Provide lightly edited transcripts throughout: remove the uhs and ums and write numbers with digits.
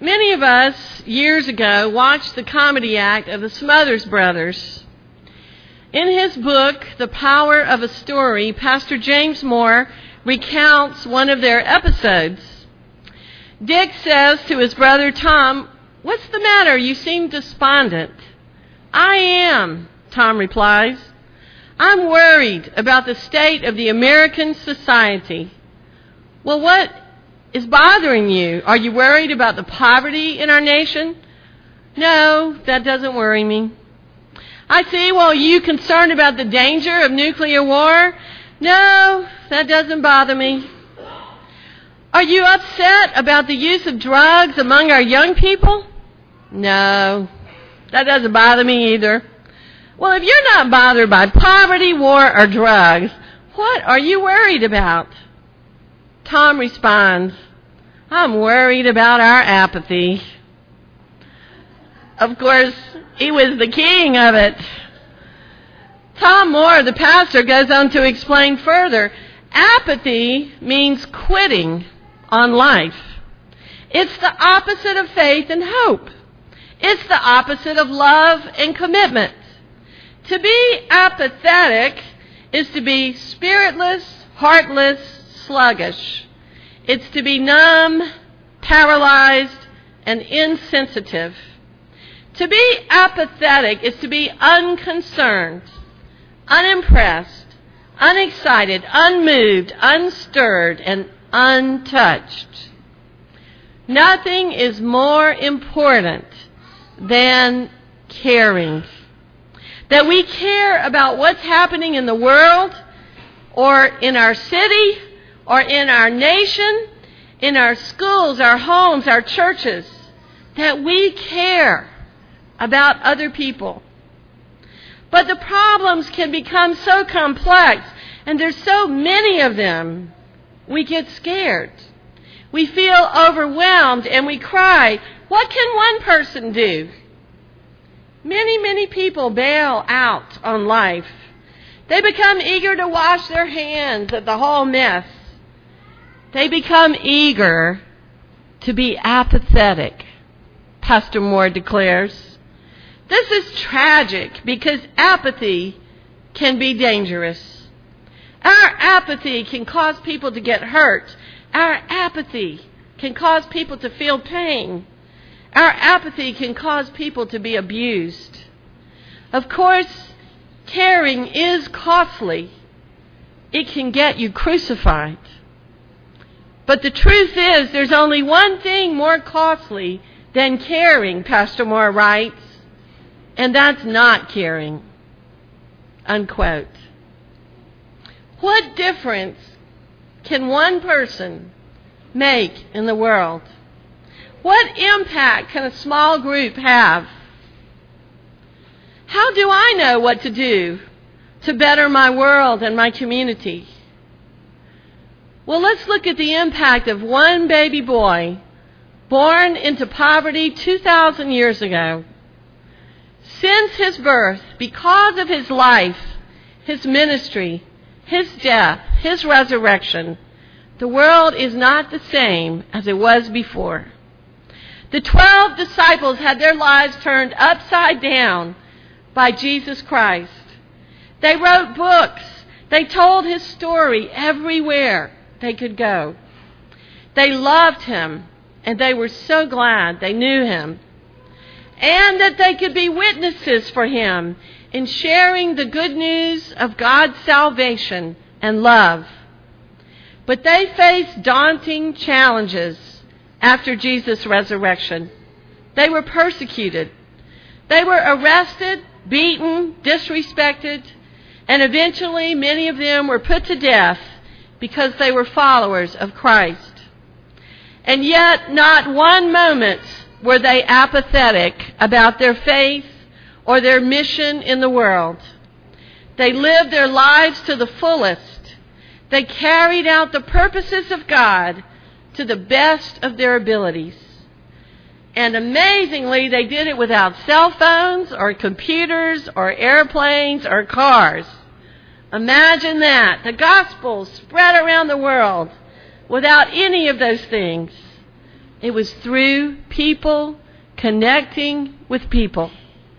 Many of us, years ago, watched the comedy act of the Smothers Brothers. In his book, The Power of a Story, Pastor James Moore recounts one of their episodes. Dick says to his brother Tom, "What's the matter? You seem despondent." "I am," Tom replies. "I'm worried about the state of the American society." "Well, what is bothering you? Are you worried about the poverty in our nation?" "No, that doesn't worry me." "I see. Well, are you concerned about the danger of nuclear war?" "No, that doesn't bother me." "Are you upset about the use of drugs among our young people?" "No, that doesn't bother me either." "Well, if you're not bothered by poverty, war, or drugs, what are you worried about?" Tom responds, "I'm worried about our apathy." Of course, he was the king of it. Tom Moore, the pastor, goes on to explain further. Apathy means quitting on life. It's the opposite of faith and hope. It's the opposite of love and commitment. To be apathetic is to be spiritless, heartless, sluggish. It's to be numb, paralyzed, and insensitive. To be apathetic is to be unconcerned, unimpressed, unexcited, unmoved, unstirred, and untouched. Nothing is more important than caring. That we care about what's happening in the world, or in our city, or in our nation, in our schools, our homes, our churches. That we care about other people. But the problems can become so complex, and there's so many of them, we get scared. We feel overwhelmed, and we cry, "What can one person do?" Many people bail out on life. They become eager to wash their hands of the whole mess. They become eager to be apathetic, Pastor Moore declares. This is tragic because apathy can be dangerous. Our apathy can cause people to get hurt. Our apathy can cause people to feel pain. Our apathy can cause people to be abused. Of course, caring is costly. It can get you crucified. But the truth is, there's only one thing more costly than caring, Pastor Moore writes, and that's not caring. Unquote. What difference can one person make in the world? What impact can a small group have? How do I know what to do to better my world and my community? Well, let's look at the impact of one baby boy born into poverty 2,000 years ago. Since his birth, because of his life, his ministry, his death, his resurrection, the world is not the same as it was before. The 12 disciples had their lives turned upside down by Jesus Christ. They wrote books. They told his story everywhere they could go. They loved him, and they were so glad they knew him, and that they could be witnesses for him in sharing the good news of God's salvation and love. But they faced daunting challenges after Jesus' resurrection. They were persecuted. They were arrested, beaten, disrespected, and eventually many of them were put to death because they were followers of Christ. And yet, not one moment were they apathetic about their faith or their mission in the world. They lived their lives to the fullest. They carried out the purposes of God to the best of their abilities. And amazingly, they did it without cell phones or computers or airplanes or cars. Imagine that. The gospel spread around the world without any of those things. It was through people connecting with people.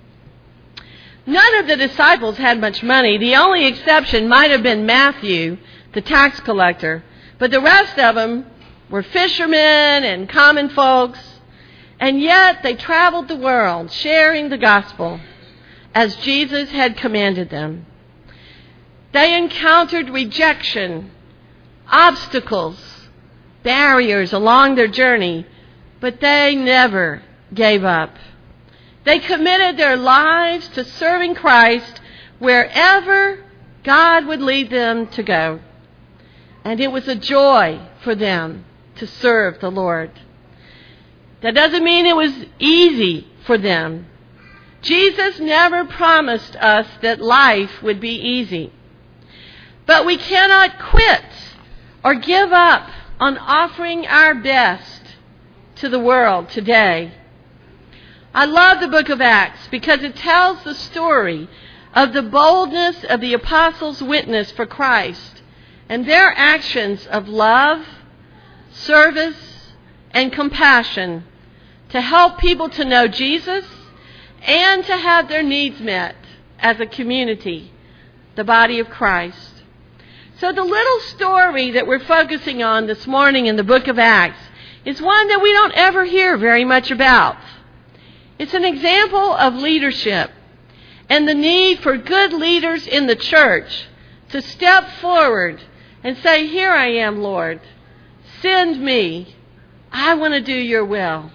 None of the disciples had much money. The only exception might have been Matthew, the tax collector. But the rest of them were fishermen and common folks. And yet they traveled the world sharing the gospel as Jesus had commanded them. They encountered rejection, obstacles, barriers along their journey, but they never gave up. They committed their lives to serving Christ wherever God would lead them to go. And it was a joy for them to serve the Lord. That doesn't mean it was easy for them. Jesus never promised us that life would be easy. But we cannot quit or give up on offering our best to the world today. I love the book of Acts because it tells the story of the boldness of the apostles' witness for Christ and their actions of love, service, and compassion to help people to know Jesus and to have their needs met as a community, the body of Christ. So the little story that we're focusing on this morning in the book of Acts is one that we don't ever hear very much about. It's an example of leadership and the need for good leaders in the church to step forward and say, "Here I am, Lord. Send me. I want to do your will."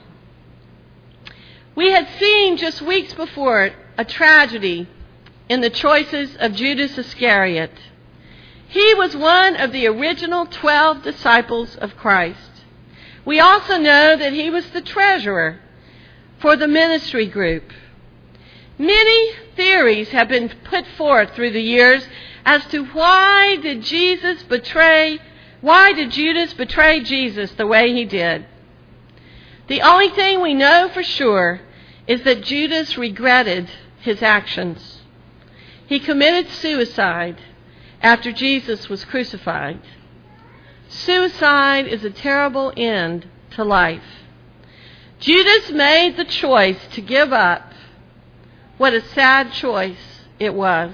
We had seen just weeks before a tragedy in the choices of Judas Iscariot. He was one of the original 12 disciples of Christ. We also know that he was the treasurer for the ministry group. Many theories have been put forth through the years as to why did Judas betray Jesus the way he did. The only thing we know for sure is that Judas regretted his actions. He committed suicide after Jesus was crucified. Suicide is a terrible end to life. Judas made the choice to give up. What a sad choice it was.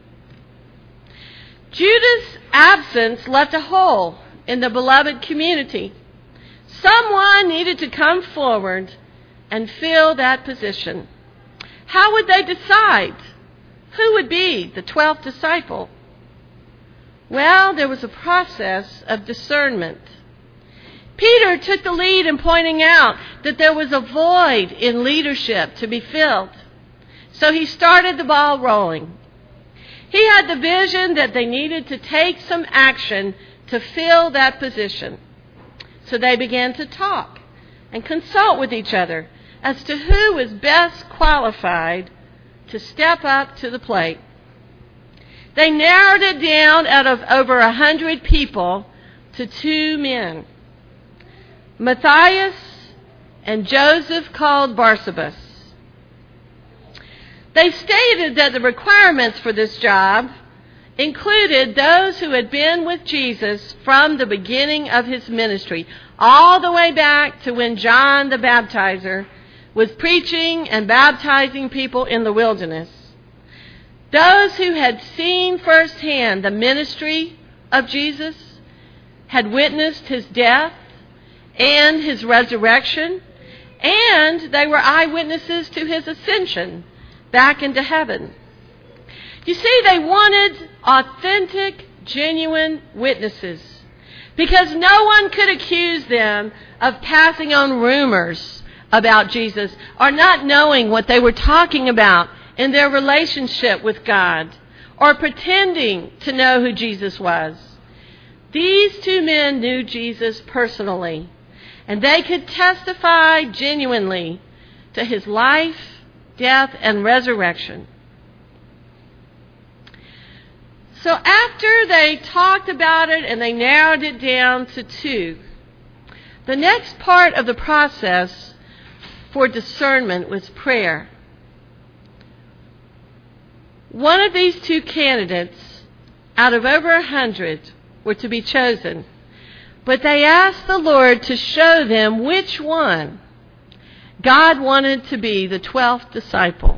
Judas' absence left a hole in the beloved community. Someone needed to come forward and fill that position. How would they decide who would be the 12th disciple? Well, there was a process of discernment. Peter took the lead in pointing out that there was a void in leadership to be filled. So he started the ball rolling. He had the vision that they needed to take some action to fill that position. So they began to talk and consult with each other as to who was best qualified to step up to the plate. They narrowed it down out of over 100 people to 2 men, Matthias and Joseph called Barsabas. They stated that the requirements for this job included those who had been with Jesus from the beginning of his ministry, all the way back to when John the Baptizer was preaching and baptizing people in the wilderness. Those who had seen firsthand the ministry of Jesus, had witnessed his death and his resurrection, and they were eyewitnesses to his ascension back into heaven. You see, they wanted authentic, genuine witnesses because no one could accuse them of passing on rumors about Jesus or not knowing what they were talking about in their relationship with God or pretending to know who Jesus was. These 2 men knew Jesus personally, and they could testify genuinely to his life, death, and resurrection. So after they talked about it and they narrowed it down to 2, the next part of the process for discernment was prayer. One of these 2 candidates out of over 100 were to be chosen. But they asked the Lord to show them which one God wanted to be the 12th disciple.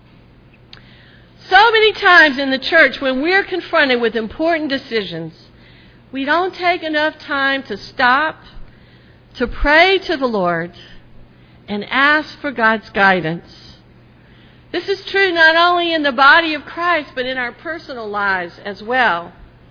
So many times in the church, when we're confronted with important decisions, we don't take enough time to stop, to pray to the Lord, and ask for God's guidance. This is true not only in the body of Christ, but in our personal lives as well.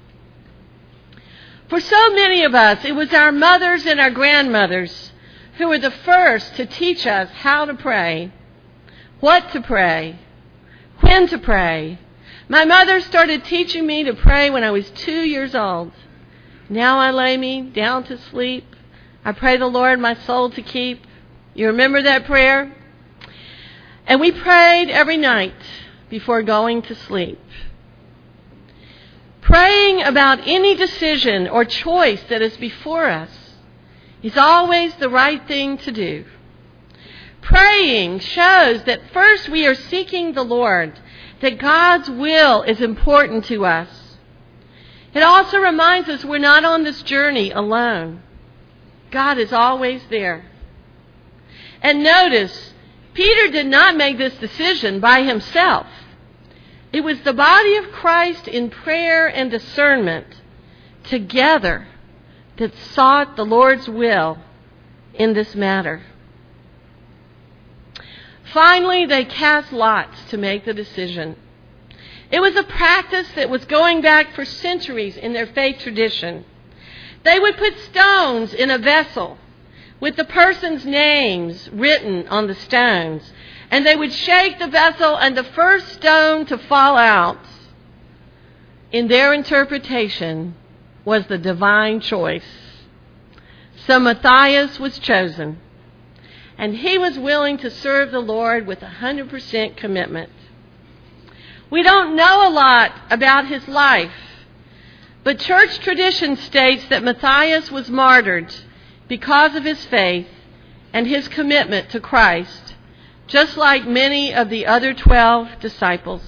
For so many of us, it was our mothers and our grandmothers who were the first to teach us how to pray, what to pray, when to pray. My mother started teaching me to pray when I was 2 years old. Now I lay me down to sleep. I pray the Lord my soul to keep. You remember that prayer? And we prayed every night before going to sleep. Praying about any decision or choice that is before us is always the right thing to do. Praying shows that first we are seeking the Lord, that God's will is important to us. It also reminds us we're not on this journey alone. God is always there. And notice, Peter did not make this decision by himself. It was the body of Christ in prayer and discernment together that sought the Lord's will in this matter. Finally, they cast lots to make the decision. It was a practice that was going back for centuries in their faith tradition. They would put stones in a vessel with the person's names written on the stones, and they would shake the vessel, and the first stone to fall out, in their interpretation, was the divine choice. So Matthias was chosen, and he was willing to serve the Lord with 100% commitment. We don't know a lot about his life, but church tradition states that Matthias was martyred because of his faith and his commitment to Christ, just like many of the other 12 disciples.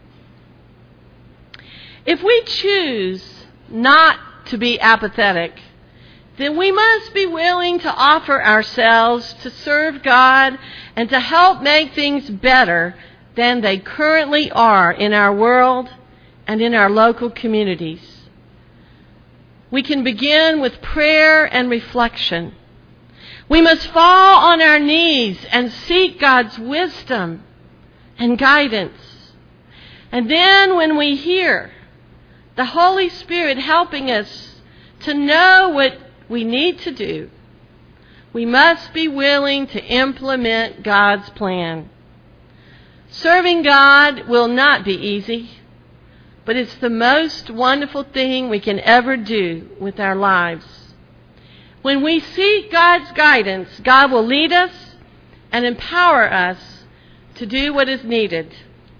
If we choose not to be apathetic, then we must be willing to offer ourselves to serve God and to help make things better than they currently are in our world and in our local communities. We can begin with prayer and reflection. We must fall on our knees and seek God's wisdom and guidance. And then when we hear the Holy Spirit helping us to know what we need to do, we must be willing to implement God's plan. Serving God will not be easy, but it's the most wonderful thing we can ever do with our lives. When we seek God's guidance, God will lead us and empower us to do what is needed.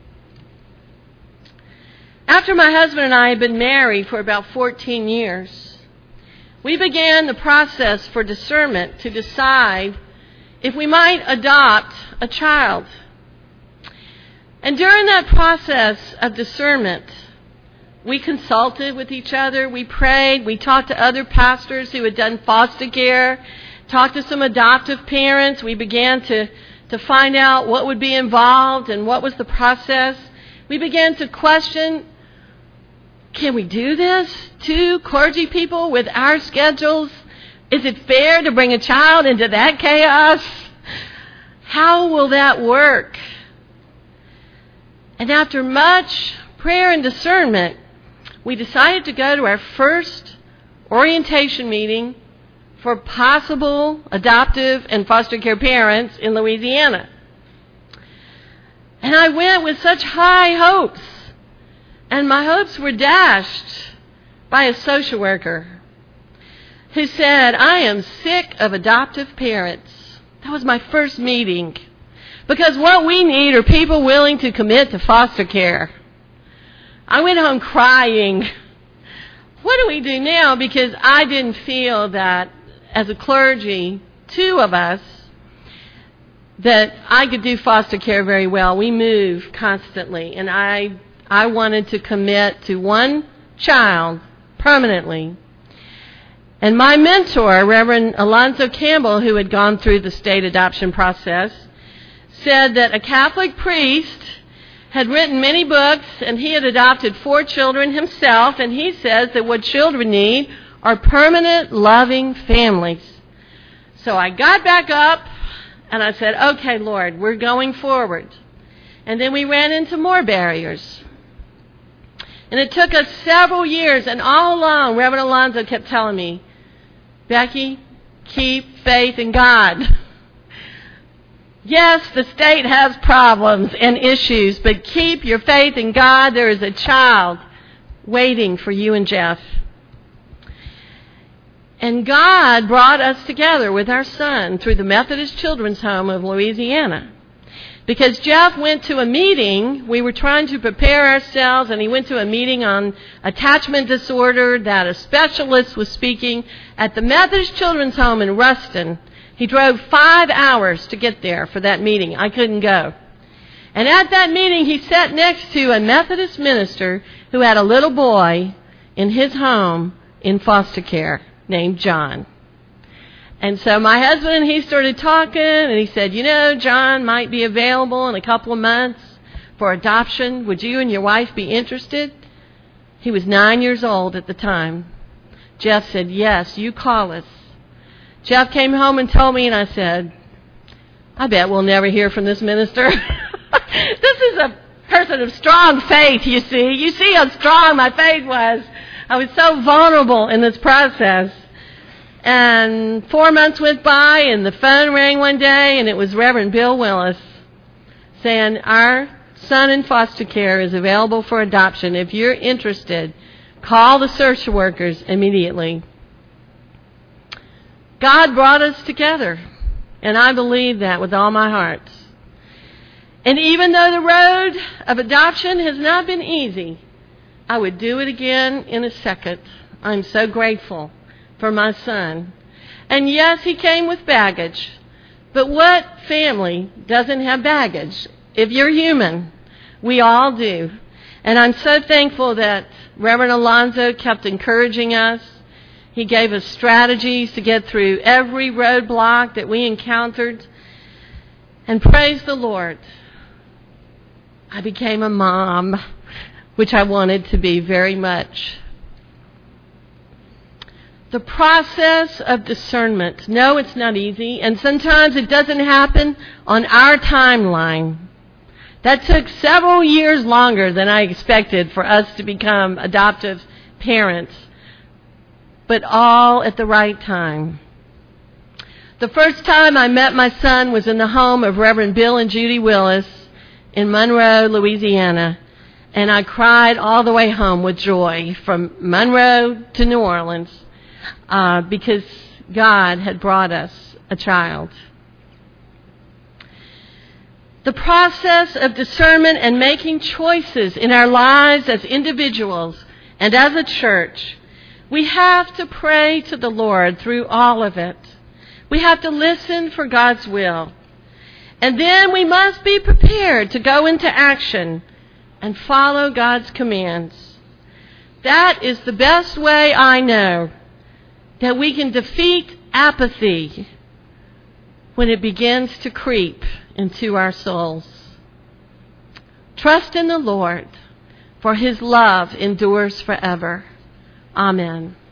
After my husband and I had been married for about 14 years, we began the process for discernment to decide if we might adopt a child. And during that process of discernment, we consulted with each other, we prayed, we talked to other pastors who had done foster care, talked to some adoptive parents. We began to find out what would be involved and what was the process. We began to question, can we do this? 2 clergy people with our schedules? Is it fair to bring a child into that chaos? How will that work? And after much prayer and discernment, we decided to go to our first orientation meeting for possible adoptive and foster care parents in Louisiana. And I went with such high hopes, and my hopes were dashed by a social worker who said, I am sick of adoptive parents. That was my first meeting. Because what we need are people willing to commit to foster care. I went home crying. What do we do now? Because I didn't feel that as a clergy, 2 of us, that I could do foster care very well. We move constantly, and I wanted to commit to 1 child permanently. And my mentor, Reverend Alonzo Campbell, who had gone through the state adoption process, said that a Catholic priest had written many books, and he had adopted 4 children himself, and he says that what children need are permanent, loving families. So I got back up, and I said, okay, Lord, we're going forward. And then we ran into more barriers. And it took us several years, and all along, Reverend Alonzo kept telling me, Becky, keep faith in God. Yes, the state has problems and issues, but keep your faith in God. There is a child waiting for you and Jeff. And God brought us together with our son through the Methodist Children's Home of Louisiana. Because Jeff went to a meeting, we were trying to prepare ourselves, and he went to a meeting on attachment disorder that a specialist was speaking at the Methodist Children's Home in Ruston. He drove 5 hours to get there for that meeting. I couldn't go. And at that meeting, he sat next to a Methodist minister who had a little boy in his home in foster care named John. And so my husband and he started talking, and he said, you know, John might be available in a couple of months for adoption. Would you and your wife be interested? He was 9 years old at the time. Jeff said, yes, you call us. Jeff came home and told me, and I said, I bet we'll never hear from this minister. This is a person of strong faith, you see. You see how strong my faith was. I was so vulnerable in this process. And 4 months went by, and the phone rang one day, and it was Reverend Bill Willis saying, our son in foster care is available for adoption. If you're interested, call the social workers immediately. God brought us together, and I believe that with all my heart. And even though the road of adoption has not been easy, I would do it again in a second. I'm so grateful for my son. And yes, he came with baggage. But what family doesn't have baggage? If you're human, we all do. And I'm so thankful that Reverend Alonzo kept encouraging us. He gave us strategies to get through every roadblock that we encountered. And praise the Lord, I became a mom, which I wanted to be very much. The process of discernment. No, it's not easy, and sometimes it doesn't happen on our timeline. That took several years longer than I expected for us to become adoptive parents, but all at the right time. The first time I met my son was in the home of Reverend Bill and Judy Willis in Monroe, Louisiana, and I cried all the way home with joy from Monroe to New Orleans. Because God had brought us a child. The process of discernment and making choices in our lives as individuals and as a church, we have to pray to the Lord through all of it. We have to listen for God's will. And then we must be prepared to go into action and follow God's commands. That is the best way I know that we can defeat apathy when it begins to creep into our souls. Trust in the Lord, for his love endures forever. Amen.